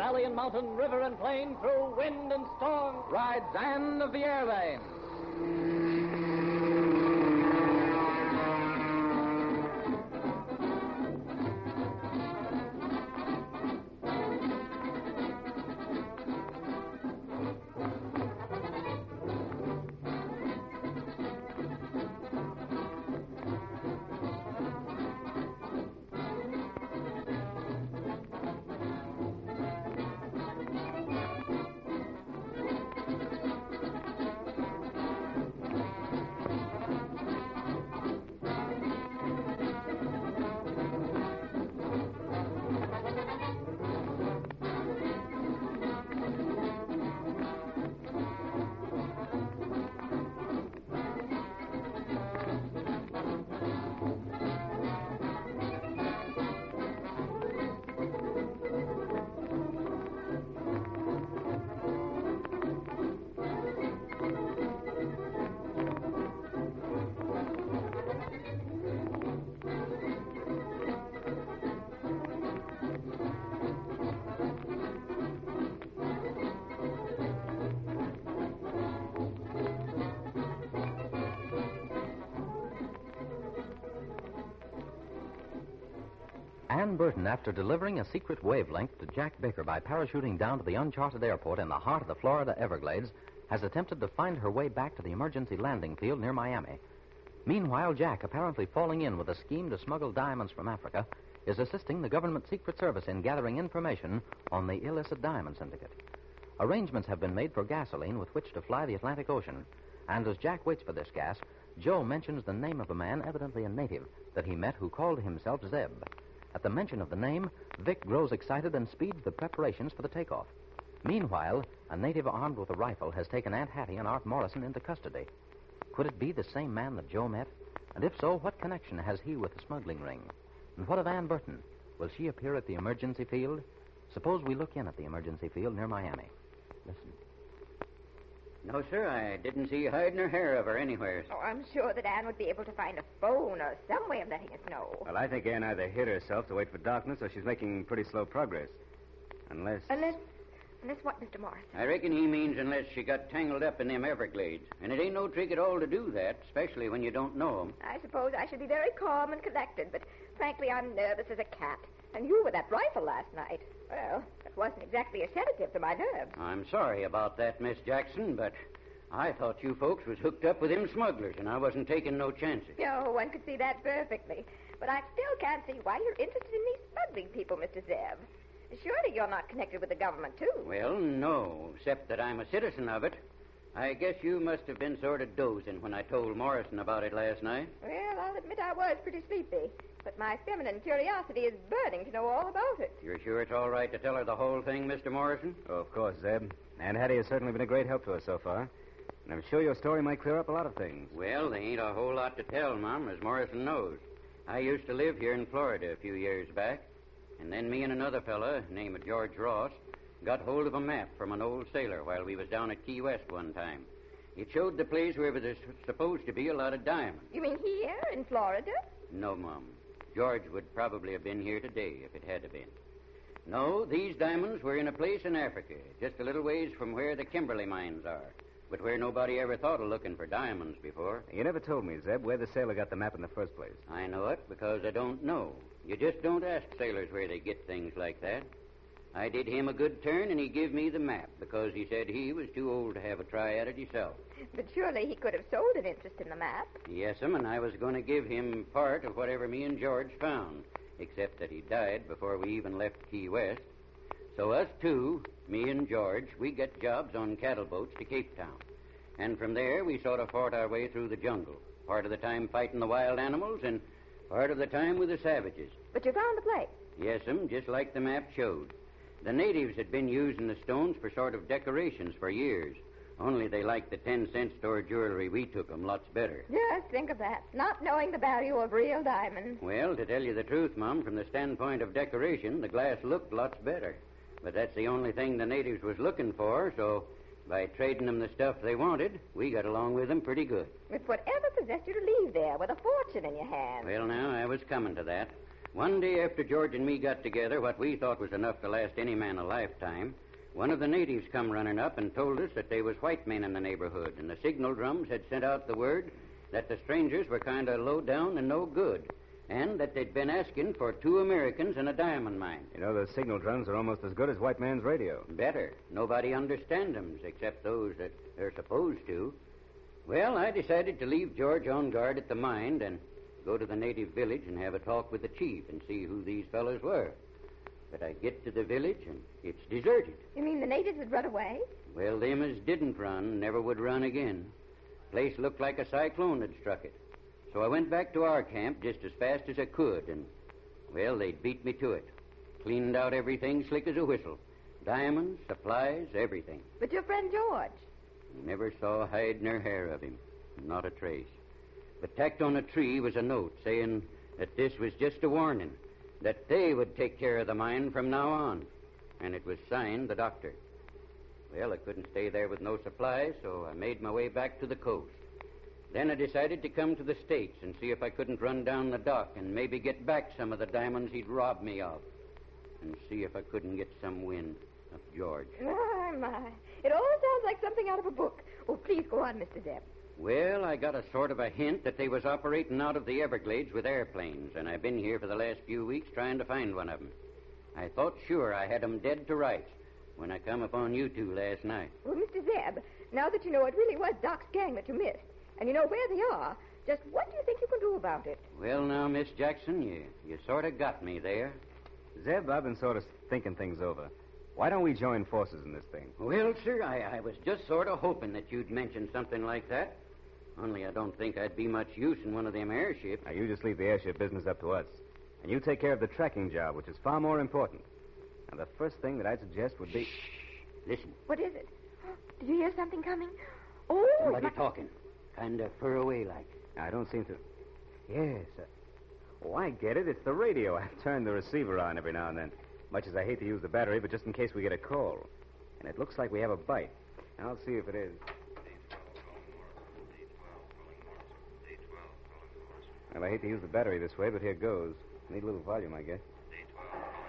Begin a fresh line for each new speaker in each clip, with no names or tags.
valley and mountain, river and plain, through wind and storm,
rides Anne of the Air Lane. Ann Burton, after delivering a secret wavelength to Jack Baker by parachuting down to the uncharted airport in the heart of the Florida Everglades, has attempted to find her way back to the emergency landing field near Miami. Meanwhile, Jack, apparently falling in with a scheme to smuggle diamonds from Africa, is assisting the government Secret Service in gathering information on the illicit diamond syndicate. Arrangements have been made for gasoline with which to fly the Atlantic Ocean, and as Jack waits for this gas, Joe mentions the name of a man, evidently a native, that he met who called himself Zeb. At the mention of the name, Vic grows excited and speeds the preparations for the takeoff. Meanwhile, a native armed with a rifle has taken Aunt Hattie and Art Morrison into custody. Could it be the same man that Joe met? And if so, what connection has he with the smuggling ring? And what of Ann Burton? Will she appear at the emergency field? Suppose we look in at the emergency field near Miami. Listen.
No, sir, I didn't see hide nor hair of her anywhere.
Oh, I'm sure that Anne would be able to find a phone or some way of letting us know.
Well, I think Anne either hid herself to wait for darkness or she's making pretty slow progress. Unless
what, Mr. Morris?
I reckon he means unless she got tangled up in them Everglades. And it ain't no trick at all to do that, especially when you don't know 'em.
I suppose I should be very calm and collected, but frankly, I'm nervous as a cat. And you with that rifle last night. Well, that wasn't exactly a sedative to my nerves.
I'm sorry about that, Miss Jackson, but I thought you folks was hooked up with them smugglers, and I wasn't taking no chances.
Oh, one could see that perfectly. But I still can't see why you're interested in these smuggling people, Mr. Zeb. Surely you're not connected with the government, too.
Well, no, except that I'm a citizen of it. I guess you must have been sort of dozing when I told Morrison about it last night.
Well, I'll admit I was pretty sleepy. But my feminine curiosity is burning to know all about it.
You're sure it's all right to tell her the whole thing, Mr. Morrison?
Oh, of course, Zeb. Aunt Hattie has certainly been a great help to us so far. And I'm sure your story might clear up a lot of things.
Well, there ain't a whole lot to tell, Mom, as Morrison knows. I used to live here in Florida a few years back. And then me and another fella, named George Ross, got hold of a map from an old sailor while we was down at Key West one time. It showed the place where there's supposed to be a lot of diamonds.
You mean here in Florida?
No, Mom. George would probably have been here today if it had been. No, these diamonds were in a place in Africa, just a little ways from where the Kimberley mines are, but where nobody ever thought of looking for diamonds before.
You never told me, Zeb, where the sailor got the map in the first place.
I know it because I don't know. You just don't ask sailors where they get things like that. I did him a good turn, and he give me the map because he said he was too old to have a try at it himself.
But surely he could have sold an interest in the map.
Yes'm, and I was going to give him part of whatever me and George found, except that he died before we even left Key West. So us two, me and George, we got jobs on cattle boats to Cape Town. And from there, we sort of fought our way through the jungle, part of the time fighting the wild animals and part of the time with the savages.
But you found the place?
Yes'm, just like the map showed. The natives had been using the stones for sort of decorations for years. Only they liked the 10-cent store jewelry we took 'em lots better.
Just think of that, not knowing the value of real diamonds.
Well, to tell you the truth, Mum, from the standpoint of decoration, the glass looked lots better. But that's the only thing the natives was looking for, so by trading them the stuff they wanted, we got along with them pretty good.
It's whatever possessed you to leave there with a fortune in your hand.
Well, now, I was coming to that. One day after George and me got together, what we thought was enough to last any man a lifetime, one of the natives come running up and told us that they was white men in the neighborhood, and the signal drums had sent out the word that the strangers were kind of low down and no good, and that they'd been asking for 2 Americans and a diamond mine.
You know, those signal drums are almost as good as white man's radio.
Better. Nobody understands them except those that they're supposed to. Well, I decided to leave George on guard at the mine and go to the native village and have a talk with the chief and see who these fellows were. But I get to the village and it's deserted.
You mean the natives had run away?
Well, them as didn't run never would run again. Place looked like a cyclone had struck it. So I went back to our camp just as fast as I could, and, well, they'd beat me to it. Cleaned out everything slick as a whistle. Diamonds, supplies, everything.
But your friend George?
Never saw a hide nor hair of him. Not a trace. But tacked on a tree was a note saying that this was just a warning, that they would take care of the mine from now on. And it was signed the doctor. Well, I couldn't stay there with no supplies, so I made my way back to the coast. Then I decided to come to the States and see if I couldn't run down the dock and maybe get back some of the diamonds he'd robbed me of. And see if I couldn't get some wind of George.
My. It all sounds like something out of a book. Oh, please go on, Mr. Zeb.
Well, I got a sort of a hint that they was operating out of the Everglades with airplanes, and I've been here for the last few weeks trying to find one of them. I thought sure I had 'em dead to rights when I come upon you two last night.
Well, Mr. Zeb, now that you know it really was Doc's gang that you missed, and you know where they are, just what do you think you can do about it?
Well, now, Miss Jackson, you sort of got me there.
Zeb, I've been sort of thinking things over. Why don't we join forces in this thing?
Well, sir, I was just sort of hoping that you'd mention something like that. Only I don't think I'd be much use in one of them airships.
Now, you just leave the airship business up to us. And you take care of the tracking job, which is far more important. Now, the first thing that I'd suggest would be...
Shh. Listen.
What is it? Did you hear something coming? Oh!
Somebody talking. Kind of far away like.
I don't seem to... Yes. Oh, I get it. It's the radio. I turn the receiver on every now and then. Much as I hate to use the battery, but just in case we get a call. And it looks like we have a bite. I'll see if it is. Well, I hate to use the battery this way, but here goes. Need a little volume, I guess.
D12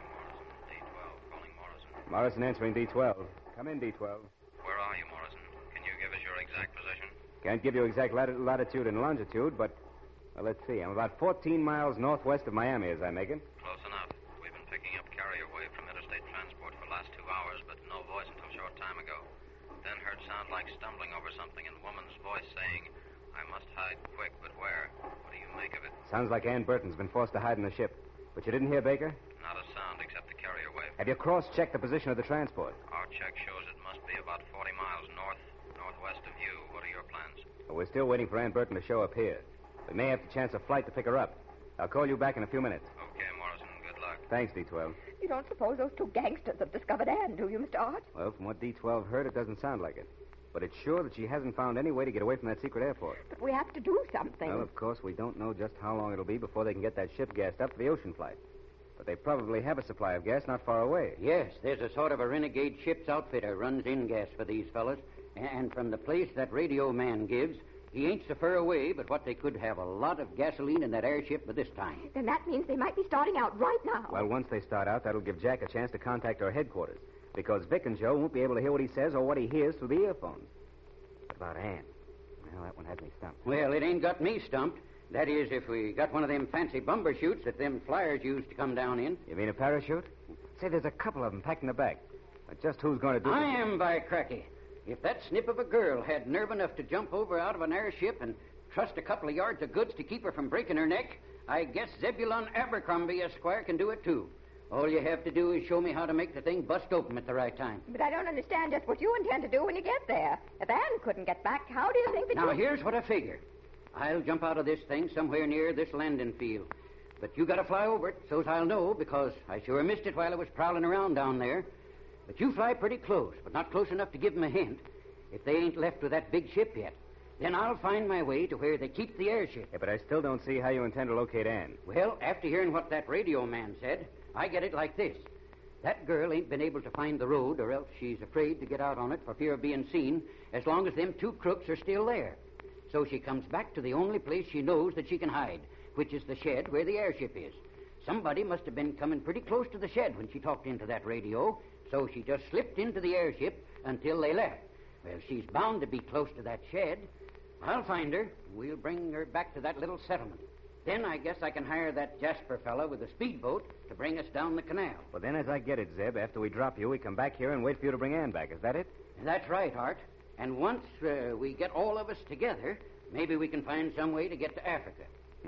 calling Morrison.
Morrison answering D12. Come in, D12.
Where are you, Morrison? Can you give us your exact position?
Can't give you exact latitude and longitude, but... Well, let's see. I'm about 14 miles northwest of Miami as I make it.
Close enough. We've been picking up carrier wave from interstate transport for the last 2 hours, but no voice until a short time ago. Then heard sound like stumbling over something and woman's voice saying, I must hide quick, but where? What do you make of it?
Sounds like Ann Burton's been forced to hide in the ship. But you didn't hear Baker?
Not a sound except the carrier wave.
Have you cross-checked the position of the transport?
Our check shows it must be about 40 miles northwest of you. What are your plans?
Well, we're still waiting for Ann Burton to show up here. We may have to chance a flight to pick her up. I'll call you back in a few minutes.
Okay, Morrison. Good luck.
Thanks, D12.
You don't suppose those 2 gangsters have discovered Anne, do you, Mr. Art?
Well, from what D12 heard, it doesn't sound like it. But it's sure that she hasn't found any way to get away from that secret airport.
But we have to do something.
Well, of course, we don't know just how long it'll be before they can get that ship gassed up for the ocean flight. But they probably have a supply of gas not far away.
Yes, there's a sort of a renegade ship's outfitter runs in gas for these fellas. And from the place that radio man gives, he ain't so far away, but what they could have a lot of gasoline in that airship by this time.
Then that means they might be starting out right now.
Well, once they start out, that'll give Jack a chance to contact our headquarters. Because Vic and Joe won't be able to hear what he says or what he hears through the earphones. What about Ann? Well, that one had me stumped.
Well, it ain't got me stumped. That is, if we got one of them fancy bumper chutes that them flyers used to come down in.
You mean a parachute? Say, there's a couple of them packed in the back. But just who's going to do it?
I am, by cracky. If that snip of a girl had nerve enough to jump over out of an airship and trust a couple of yards of goods to keep her from breaking her neck, I guess Zebulon Abercrombie, Esquire, can do it, too. All you have to do is show me how to make the thing bust open at the right time.
But I don't understand just what you intend to do when you get there. If Anne couldn't get back, how do you think that
Now, here's what I figure. I'll jump out of this thing somewhere near this landing field. But you got to fly over it, so's I'll know, because I sure missed it while I was prowling around down there. But you fly pretty close, but not close enough to give them a hint. If they ain't left with that big ship yet, then I'll find my way to where they keep the airship.
Yeah, but I still don't see how you intend to locate Ann.
Well, after hearing what that radio man said, I get it like this. That girl ain't been able to find the road, or else she's afraid to get out on it for fear of being seen, as long as them 2 crooks are still there. So she comes back to the only place she knows that she can hide, which is the shed where the airship is. somebody must have been coming pretty close to the shed when she talked into that radio, so she just slipped into the airship until they left. Well, she's bound to be close to that shed. I'll find her. We'll bring her back to that little settlement. Then I guess I can hire that Jasper fella with a speedboat to bring us down the canal.
Well, then, as I get it, Zeb, after we drop you, we come back here and wait for you to bring Ann back. Is that it?
That's right, Art. And once we get all of us together, maybe we can find some way to get to Africa.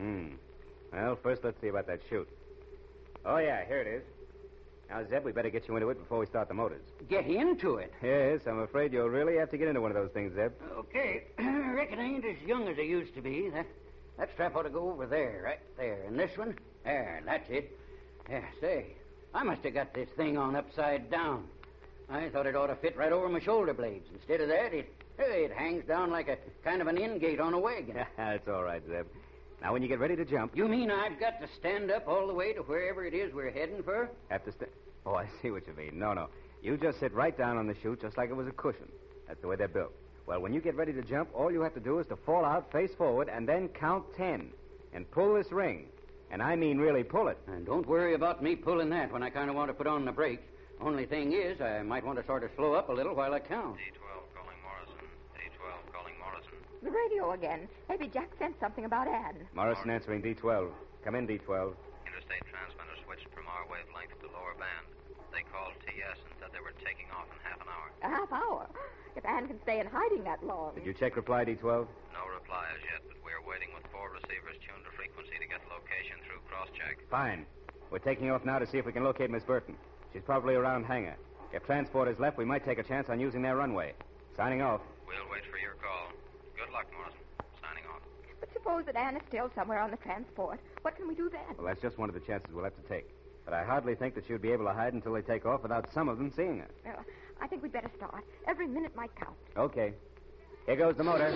Well, first let's see about that chute. Oh, yeah, here it is. Now, Zeb, we better get you into it before we start the motors.
Get into it?
Yes, I'm afraid you'll really have to get into one of those things, Zeb.
Okay. I reckon I ain't as young as I used to be. That strap ought to go over there, right there. And this one? There, that's it. Yeah, say, I must have got this thing on upside down. I thought it ought to fit right over my shoulder blades. Instead of that, it hangs down like a kind of an in-gate on a wagon.
That's all right, Zeb. Now, when you get ready to jump...
You mean I've got to stand up all the way to wherever it is we're heading for?
Have to stand... Oh, I see what you mean. No. You just sit right down on the chute just like it was a cushion. That's the way they're built. Well, when you get ready to jump, all you have to do is to fall out face forward and then count 10. And pull this ring. And I mean really pull it.
And don't worry about me pulling that when I kind of want to put on the brakes. Only thing is, I might want to sort of slow up a little while I count.
D12 calling Morrison. D12 calling Morrison.
The radio again. Maybe Jack sent something about Ann.
Morrison answering D12. Come in, D12.
Interstate transmitter switched from our wavelength to the lower band. They called TS and said they were taking off in half an hour.
A half hour? If Ann can stay in hiding that long.
Did you check reply, D12?
No reply as yet, but we're waiting with 4 receivers tuned to frequency to get location through crosscheck.
Fine. We're taking off now to see if we can locate Miss Burton. She's probably around hangar. If transport is left, we might take a chance on using their runway. Signing off.
We'll wait for your call. Good luck, Morrison. Signing off.
But suppose that Ann is still somewhere on the transport. What can we do then?
Well, that's just one of the chances we'll have to take. But I hardly think that she would be able to hide until they take off without some of them seeing her.
Well, I think we'd better start. Every minute might count.
Okay. Here goes the motor.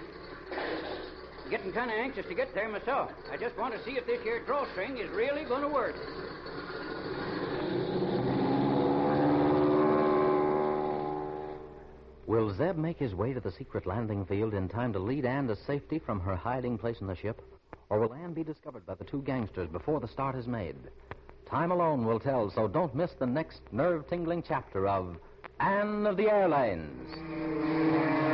Getting kind of anxious to get there myself. I just want to see if this here drawstring is really going to work.
Will Zeb make his way to the secret landing field in time to lead Ann to safety from her hiding place in the ship? Or will Ann be discovered by the two gangsters before the start is made? Time alone will tell, so don't miss the next nerve-tingling chapter of Ann of the Airlines.